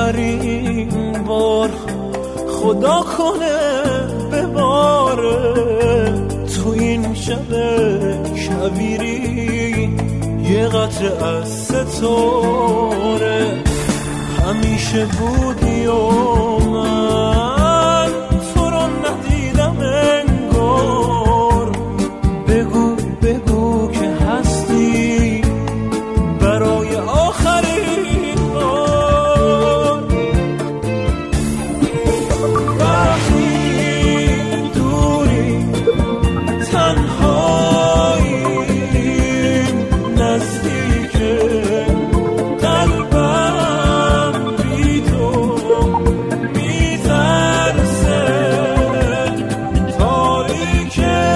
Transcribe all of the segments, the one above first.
آخرین بار خدا کنه بباره تو این شب کویری یه قطره از ستاره. همیشه بودی و من تو رو ندیدم انگار. بگو بگو که هستی برای آخرین بار. وقتی دوری تنهایی نزدیکه قلبم بی تو میترسه تاریکه.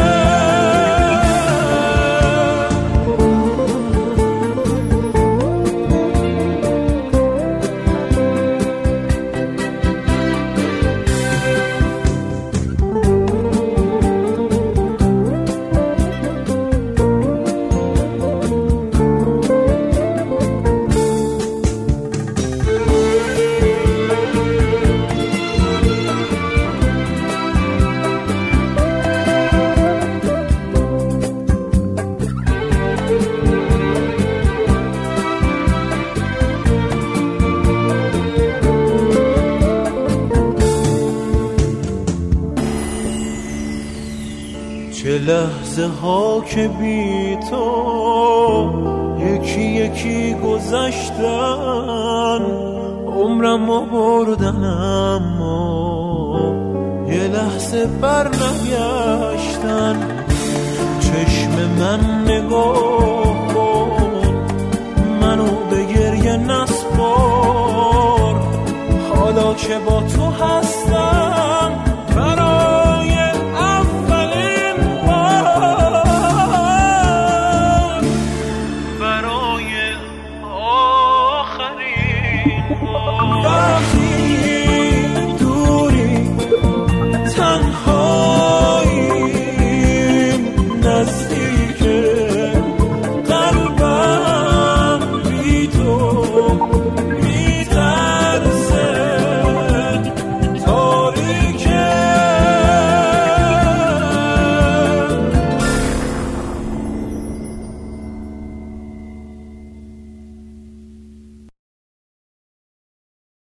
چه لحظه ها که بی تو یکی یکی گذشتن، عمرمو بردن اما یه لحظه بر نگشتن. چشم من نگاه کن منو به گریه نسپار، حالا که با تو هستم